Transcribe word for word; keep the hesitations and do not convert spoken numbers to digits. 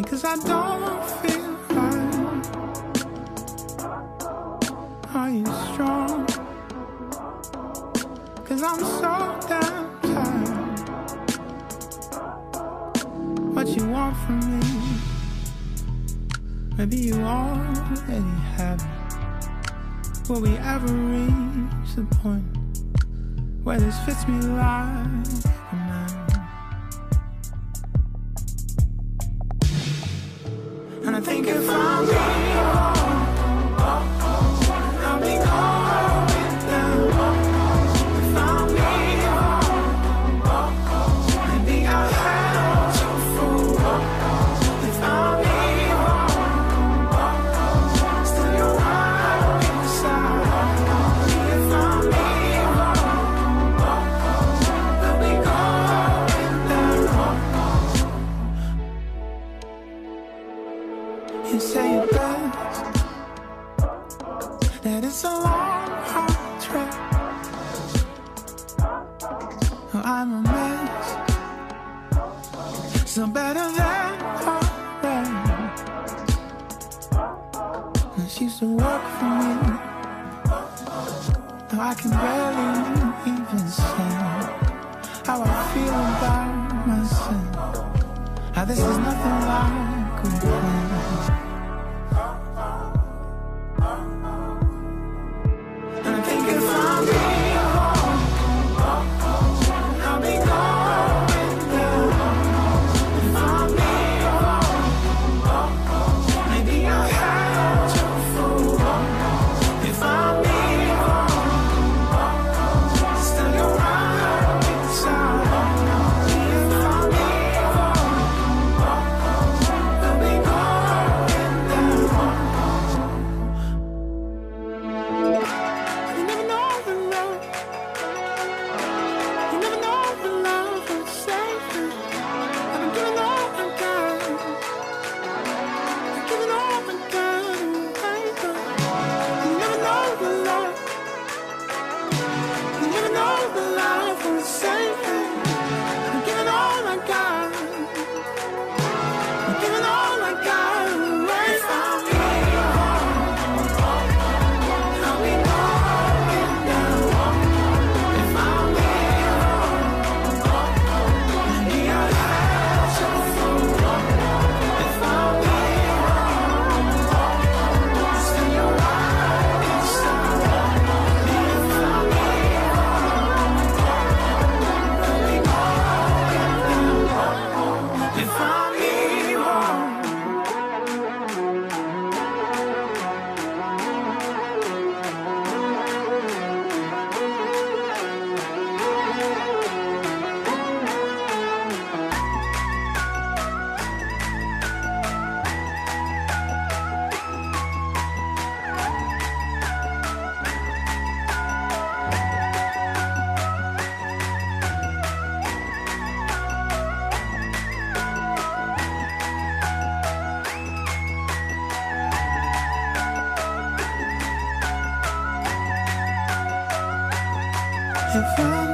'cause I don't feel right. Are you strong? 'Cause I'm so damn tired. What you want from me? Maybe you already have it. Will we ever reach the point where this fits me like a man? And I think if I'm wrong, I'll be going down. If I'm wrong, maybe I'll have to fall. If I'm wrong, still you're right inside. If I'm wrong, I'll be going down. You say it best, that it's a long, hard trek. Oh, I'm a mess, so better than alright. This used to work for me, now I can barely even say how I feel about myself. How this is nothing like a plan. And I think if I'm wrong, I'll be going down. If I'm wrong, maybe I'll have to fall. If I'm wrong, still you're right inside. If I'm wrong, I'll be going down. You never know the love. You never know the love will save you. I've been giving all I got. Been giving all I got away, but you never know the love. You never know the love will save you. I'm giving all I got. I'm giving all I got away. If I'm I'll be going down. If I'm maybe I'll have to fall. If I'm still you're right inside. If I'm I'll be going down. If I'm if I'm